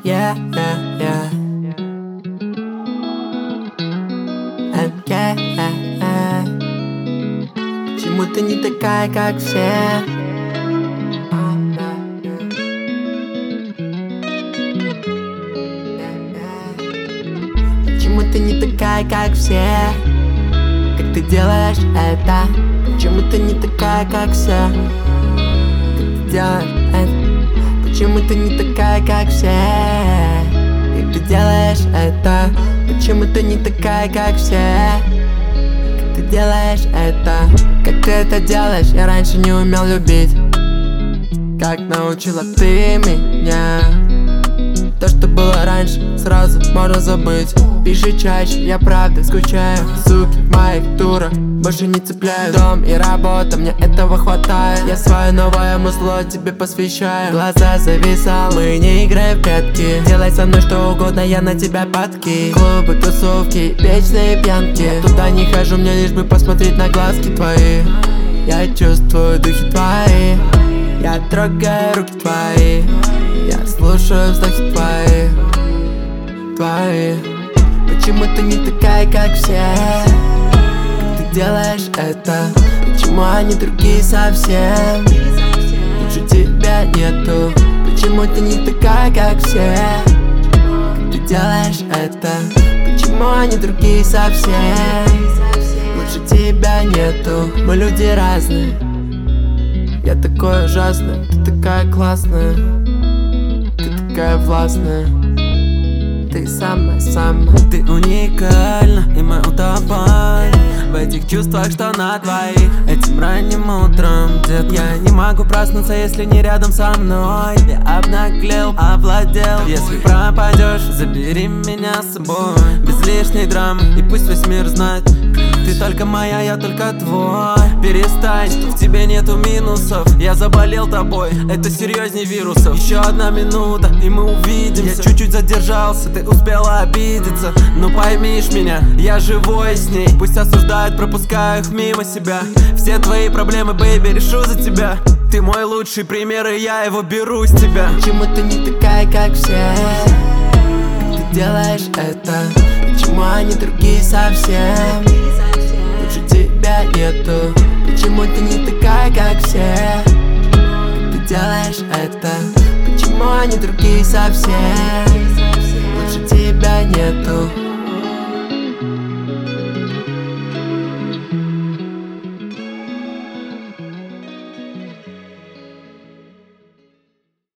yeah, yeah, yeah. Почему ты не такая, как все? Почему ты не такая, как все? Как ты делаешь это? Почему ты не такая, как все? Как ты делаешь это? Почему ты не такая, как все? Как ты делаешь это? Почему ты не такая, как все? Как ты делаешь это? Как ты это делаешь? Я раньше не умел любить. Как научила ты меня? То, что было раньше, сразу можно забыть. Пиши чаще, я правда скучаю. Суки моих турах больше не цепляю. Дом и работа, мне этого хватает. Я свое новое музло тебе посвящаю. Глаза зависал, мы не играем в прятки. Делай со мной что угодно, я на тебя падки. Клубы, тусовки, вечные пьянки. Я туда не хожу, мне лишь бы посмотреть на глазки твои. Я чувствую духи твои. Я трогаю руки твои. Я слушаю вздохи твои. Почему ты не такая, как все? Как ты делаешь это? Почему они другие совсем? Лучше тебя нету. Почему ты не такая, как все? Как ты делаешь это? Почему они другие совсем? Лучше тебя нету. Мы люди разные. Я такой ужасный, ты такая классная. Ты такая властная. Ты самая-самая. Ты уникальна, и мы утопаем в этих чувствах, что на двоих. Этим ранним утром, дед, я не могу проснуться, если не рядом со мной. Я обнаглел, овладел. Если пропадешь, забери меня с собой. Без лишней драмы, и пусть весь мир знает. Ты только моя, я только твой. Перестань, в тебе нету минусов. Я заболел тобой, это серьезней вирусов. Еще одна минута, и мы увидимся. Я чуть-чуть задержался, ты успела обидеться. Но поймишь меня, я живой с ней. Пусть осуждают, пропускаю их мимо себя. Все твои проблемы, бэйби, решу за тебя. Ты мой лучший пример, и я его беру с тебя. Почему ты не такая, как все? Как ты делаешь это? Почему они другие совсем? Лучше тебя нету. Почему ты не такая, как все? Как ты делаешь это? Почему они другие совсем? Лучше тебя нету.